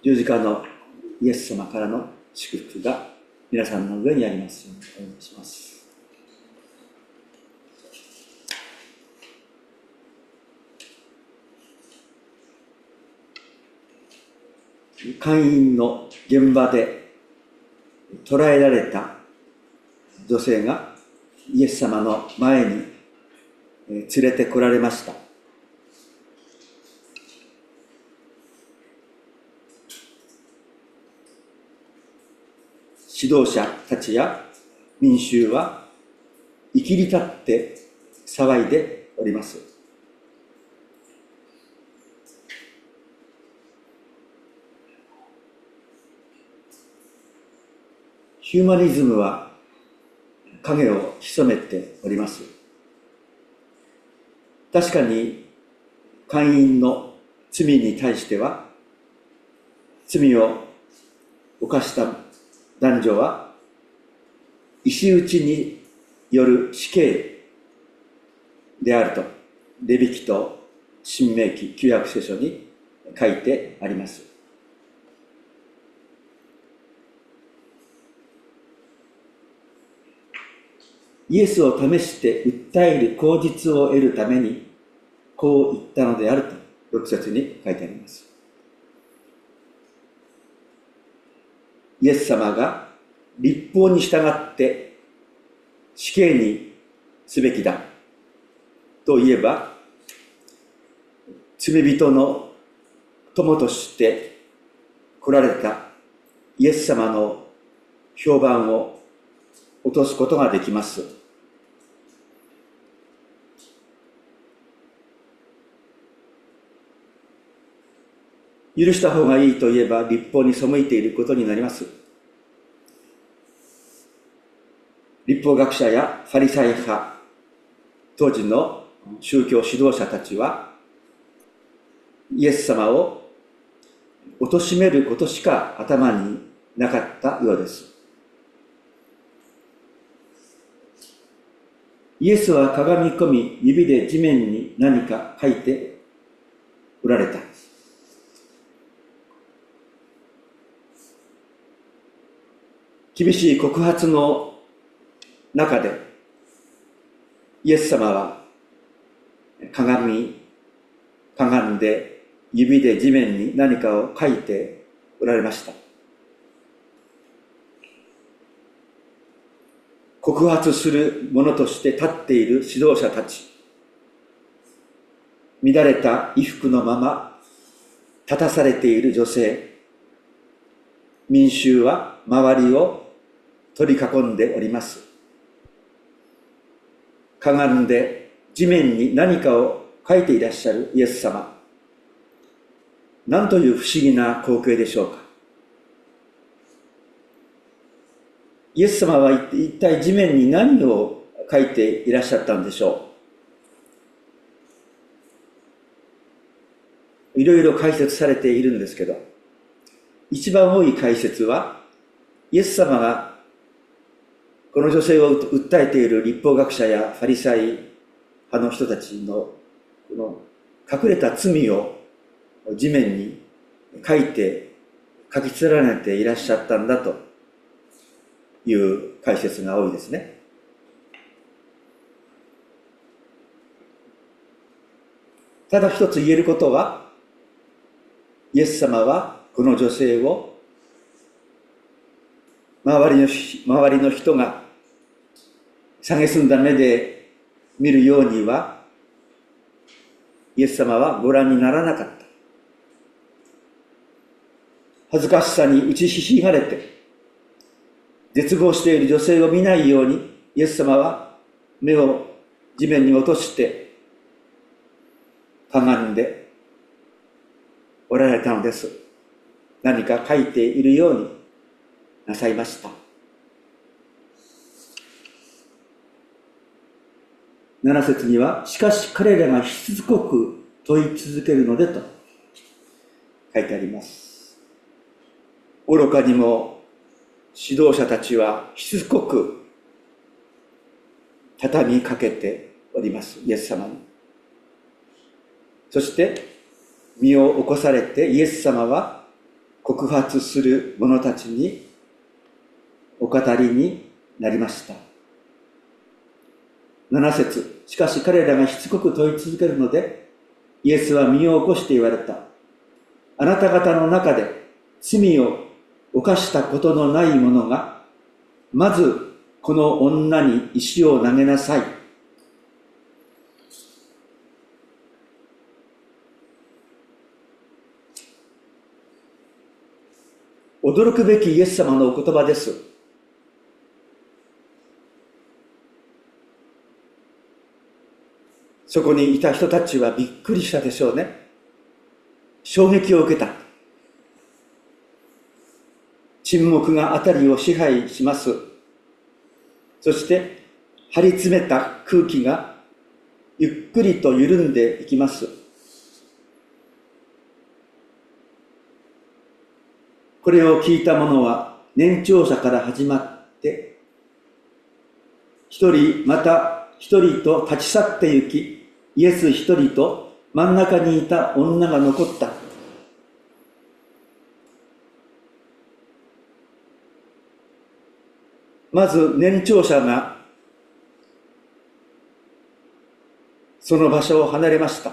十字架のイエス様からの祝福が皆さんの上にありますようにお願いします。姦淫の現場で捕らえられた女性がイエス様の前に連れてこられました。指導者たちや民衆はいきり立って騒いでおります。ヒューマニズムは影を潜めております。確かに姦淫の罪に対しては、罪を犯した男女は石打ちによる死刑であると、レビ記と申命記、旧約聖書に書いてあります。イエスを試して訴える口実を得るためにこう言ったのであると6節に書いてあります。イエス様が律法に従って死刑にすべきだと言えば、罪人の友として来られたイエス様の評判を落とすことができます。許した方がいいと言えば律法に背いていることになります。律法学者やファリサイ派、当時の宗教指導者たちはイエス様を貶めることしか頭になかったようです。イエスはかがみ込み、指で地面に何か書いておられた。厳しい告発の中で、イエス様はかがんで指で地面に何かを書いておられました。告発する者として立っている指導者たち、乱れた衣服のまま立たされている女性、民衆は周りを取り囲んでおります。かがんで地面に何かを書いていらっしゃるイエス様、なんという不思議な光景でしょうか。イエス様は一体地面に何を書いていらっしゃったんでしょう。いろいろ解説されているんですけど、一番多い解説は、イエス様がこの女性を訴えている律法学者やファリサイ派の人たちのこの隠れた罪を地面に書き連ねていらっしゃったんだという解説が多いですね。ただ一つ言えることは、イエス様はこの女性を周りの人が蔑んだ目で見るようには、イエス様はご覧にならなかった。恥ずかしさに打ちひしがれて、絶望している女性を見ないように、イエス様は目を地面に落として、かがんでおられたのです。何か書いているようになさいました。7節には、しかし彼らがしつこく問い続けるのでと書いてあります。愚かにも指導者たちはしつこく畳みかけております、イエス様に。そして身を起こされてイエス様は告発する者たちにお語りになりました。7節、しかし彼らがしつこく問い続けるので、イエスは身を起こして言われた。あなた方の中で罪を犯したことのない者が、まずこの女に石を投げなさい。驚くべきイエス様のお言葉です。そこにいた人たちはびっくりしたでしょうね。衝撃を受けた。沈黙が辺りを支配します。そして張り詰めた空気がゆっくりと緩んでいきます。これを聞いた者は年長者から始まって一人また一人と立ち去って行き、イエス一人と真ん中にいた女が残った。まず年長者がその場所を離れました。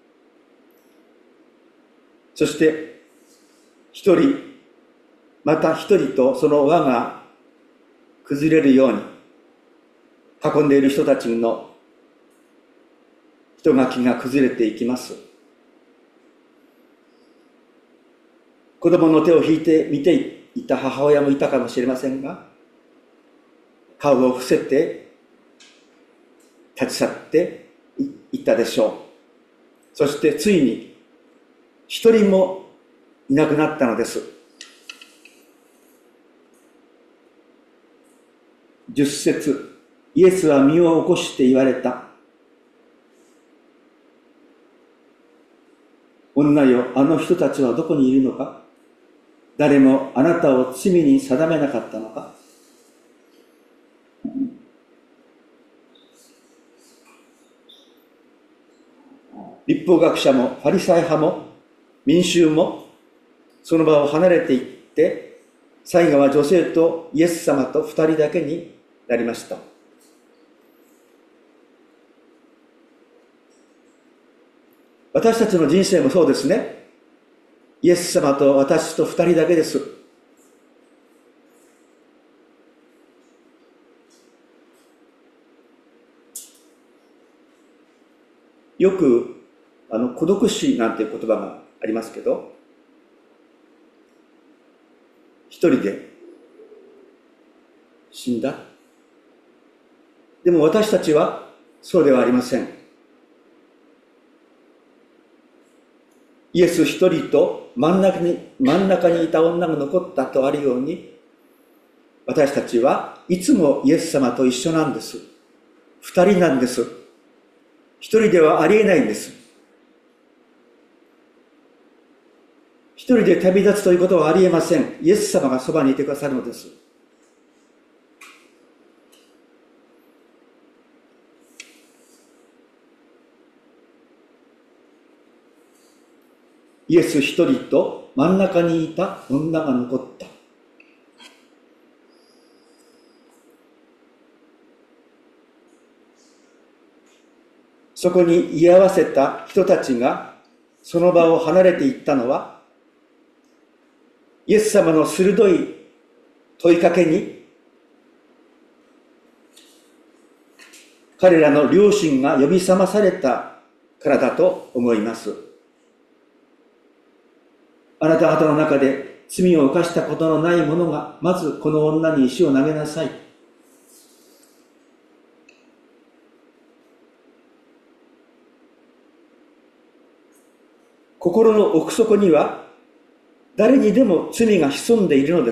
そして一人また一人とその輪が崩れるように囲んでいる人たちの人垣が崩れていきます。子供の手を引いて見ていた母親もいたかもしれませんが、顔を伏せて立ち去っていったでしょう。そしてついに一人もいなくなったのです。10節、イエスは身を起こして言われた。女よ、あの人たちはどこにいるのか？誰もあなたを罪に定めなかったのか？律法学者もファリサイ派も民衆もその場を離れていって、最後は女性とイエス様と2人だけになりました。私たちの人生もそうですね。イエス様と私と2人だけです。よく孤独死なんていう言葉がありますけど、一人で死んだ。でも私たちはそうではありません。イエス一人と真ん中にいた女が残ったとあるように、私たちはいつもイエス様と一緒なんです。二人なんです。一人ではありえないんです。一人で旅立つということはありえません。イエス様がそばにいてくださるのです。イエス一人と真ん中にいた女が残った。そこに居合わせた人たちがその場を離れていったのは、イエス様の鋭い問いかけに彼らの良心が呼び覚まされたからだと思います。あなた方の中で罪を犯したことのない者がまずこの女に石を投げなさい。心の奥底には誰にでも罪が潜んでいるのです。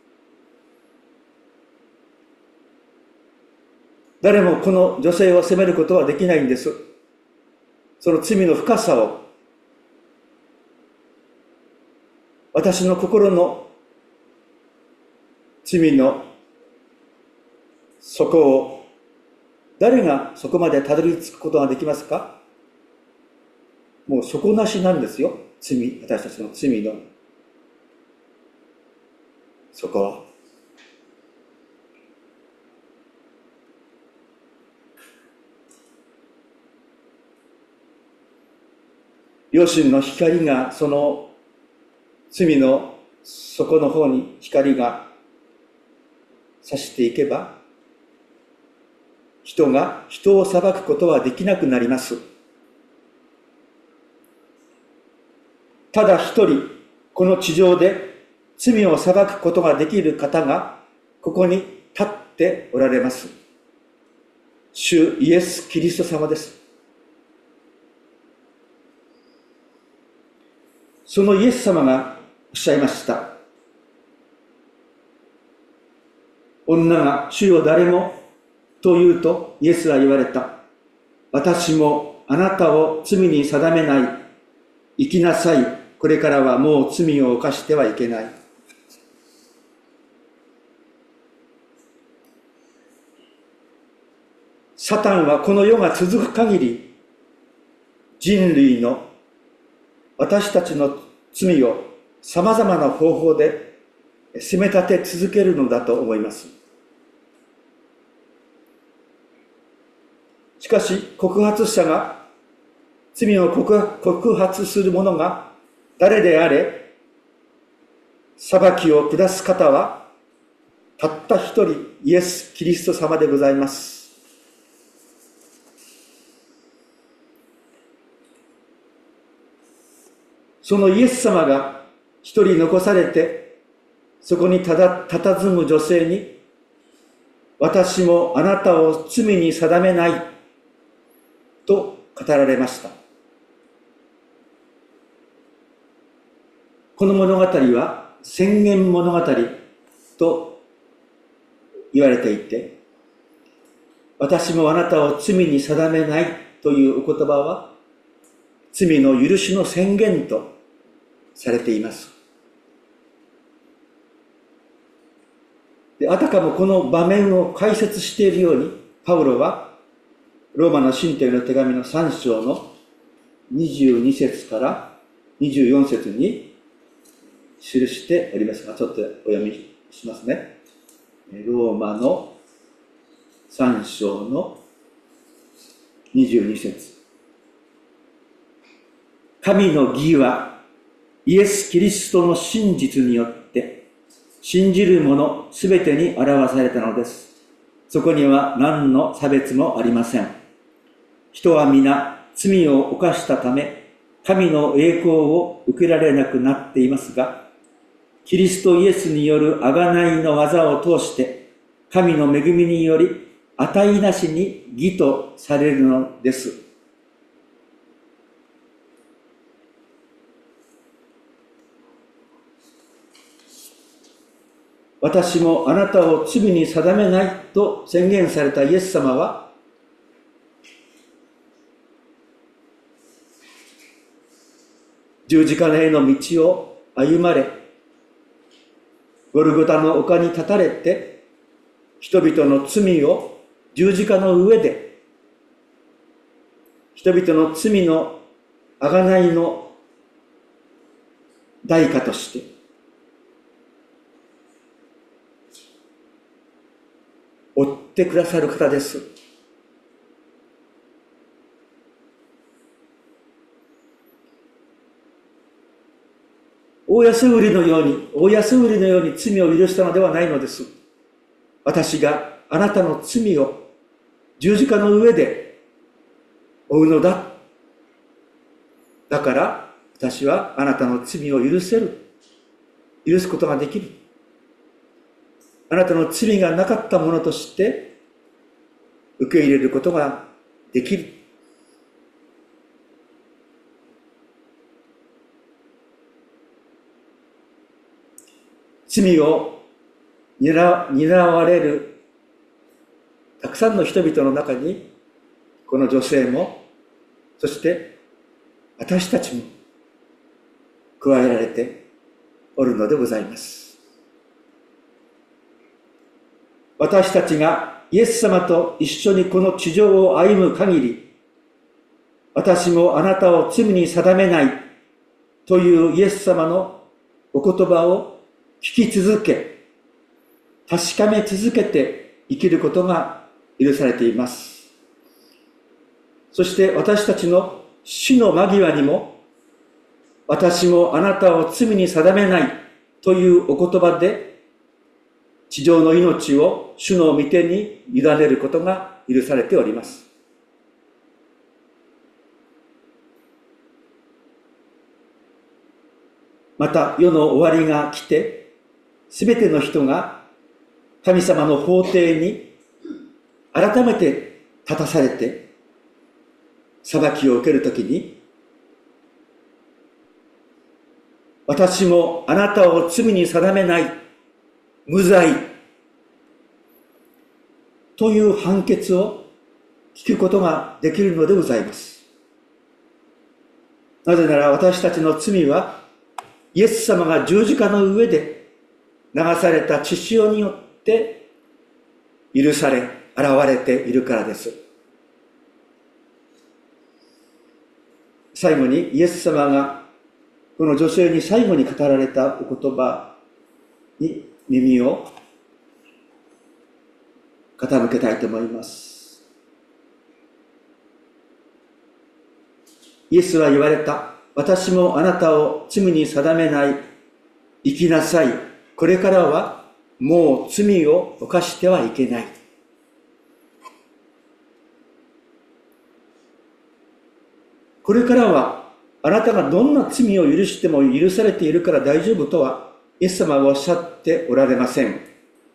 誰もこの女性を責めることはできないんです。その罪の深さを、私の心の罪の底を誰がそこまでたどり着くことができますか？もう底なしなんですよ。私たちの罪のそこは良心の光が、その罪の底の方に光が差していけば、人が人を裁くことはできなくなります。ただ一人、この地上で罪を裁くことができる方がここに立っておられます。主イエス・キリスト様です。そのイエス様がおっしゃいました。女が主よ誰もと言うと、イエスは言われた。私もあなたを罪に定めない。生きなさい。これからはもう罪を犯してはいけない。サタンはこの世が続く限り、人類の私たちの罪をさまざまな方法で責め立て続けるのだと思います。しかし告発者が、罪を告発する者が誰であれ、裁きを下す方はたった一人、イエス・キリスト様でございます。そのイエス様が一人残されて、そこに佇む女性に、私もあなたを罪に定めないと語られました。この物語は宣言物語と言われていて、私もあなたを罪に定めないというお言葉は、罪の許しの宣言とされています。で、あたかもこの場面を解説しているように、パウロはローマの信徒への手紙の3章の22節から24節に記しておりますが、ちょっとお読みしますね。ローマの3章の22節。神の義はイエス・キリストの真実によって信じる者すべてに表されたのです。そこには何の差別もありません。人は皆罪を犯したため、神の栄光を受けられなくなっていますが、キリストイエスによる贖いの技を通して、神の恵みにより値なしに義とされるのです。私もあなたを罪に定めないと宣言されたイエス様は、十字架への道を歩まれ、ゴルゴタの丘に立たれて、人々の罪を十字架の上で、人々の罪の贖いの代価として、追ってくださる方です。大安売りのように罪を許したのではないのです。私があなたの罪を十字架の上で負うのだ。だから私はあなたの罪を許すことができる。あなたの罪がなかったものとして受け入れることができる。罪を担われるたくさんの人々の中に、この女性も、そして私たちも加えられておるのでございます。私たちがイエス様と一緒にこの地上を歩む限り、私もあなたを罪に定めないというイエス様のお言葉を聞き続け、 確かめ続けて生きることが許されています。そして私たちの死の間際にも、私もあなたを罪に定めないというお言葉で、地上の命を主の御手に委ねることが許されております。また世の終わりが来て、すべての人が神様の法廷に改めて立たされて裁きを受けるときに、私もあなたを罪に定めない、無罪という判決を聞くことができるのでございます。なぜなら私たちの罪はイエス様が十字架の上で流された血潮によって許され、現れているからです。最後にイエス様がこの女性に最後に語られたお言葉に耳を傾けたいと思います。イエスは言われた。私もあなたを罪に定めない。生きなさい。これからはもう罪を犯してはいけない。これからはあなたがどんな罪を許しても許されているから大丈夫とはイエス様はおっしゃっておられません。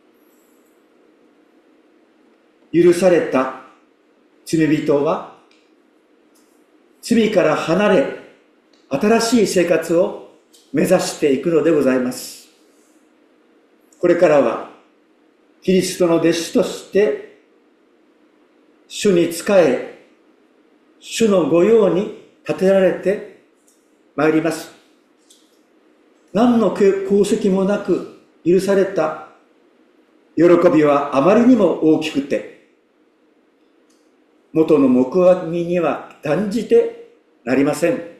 許された罪人は罪から離れ新しい生活を目指していくのでございます。これからはキリストの弟子として主に仕え、主の御用に立てられてまいります。何の功績もなく許された喜びはあまりにも大きくて、元の目標には断じてなりません。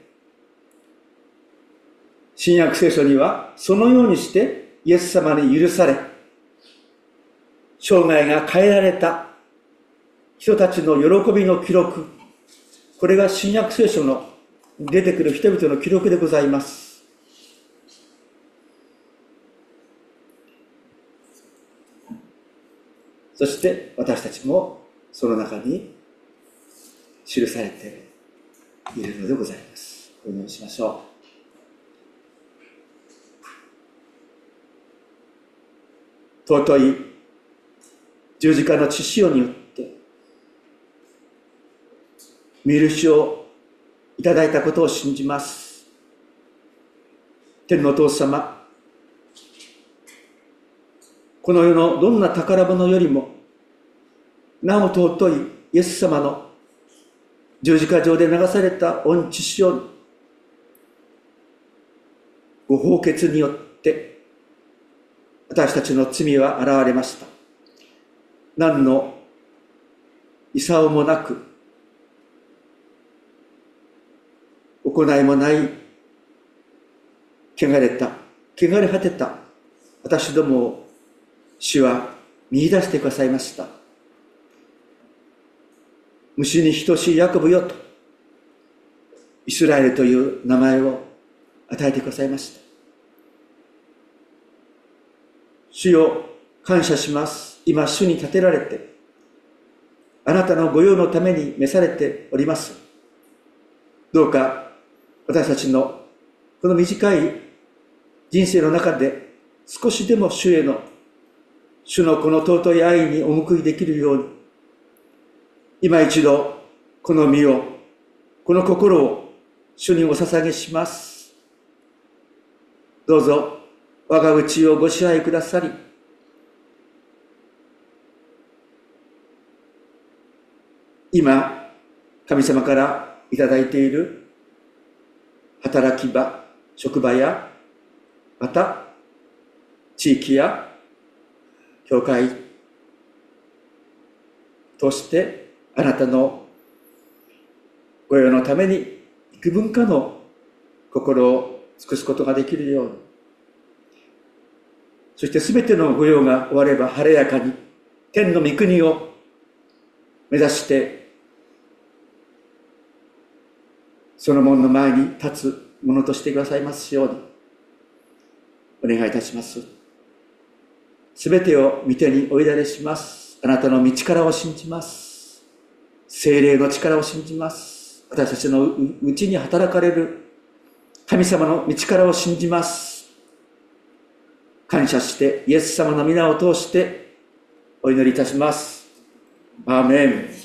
新約聖書にはそのようにしてイエス様に許され、生涯が変えられた人たちの喜びの記録、これが新約聖書の出てくる人々の記録でございます。そして私たちもその中に記されているのでございます。お祈りしましょう。尊い十字架の血潮によって見許しをいただいたことを信じます。天のお父様、この世のどんな宝物よりもなお尊いイエス様の十字架上で流された御血潮にご放血によって私たちの罪は現れました。何の功もなく、行いもない、汚れ果てた私どもを主は見出してくださいました。虫に等しいヤコブよと、イスラエルという名前を与えてくださいました。主よ、感謝します。今、主に立てられて、あなたの御用のために召されております。どうか、私たちのこの短い人生の中で、少しでも主のこの尊い愛にお報いできるように、今一度、この身を、この心を主にお捧げします。どうぞ、我が内をご支配くださり、今、神様からいただいている働き場、職場や、また、地域や、教会として、あなたの御用のために幾分かの心を尽くすことができるように、 そしてすべての御用が終われば晴れやかに天の御国を目指してその門の前に立つものとしてくださいますようにお願いいたします。すべてを御手にお委ねします。あなたの御力を信じます。聖霊の力を信じます。私たちのうちに働かれる神様の御力を信じます。感謝してイエス様の皆を通してお祈りいたします。アーメン。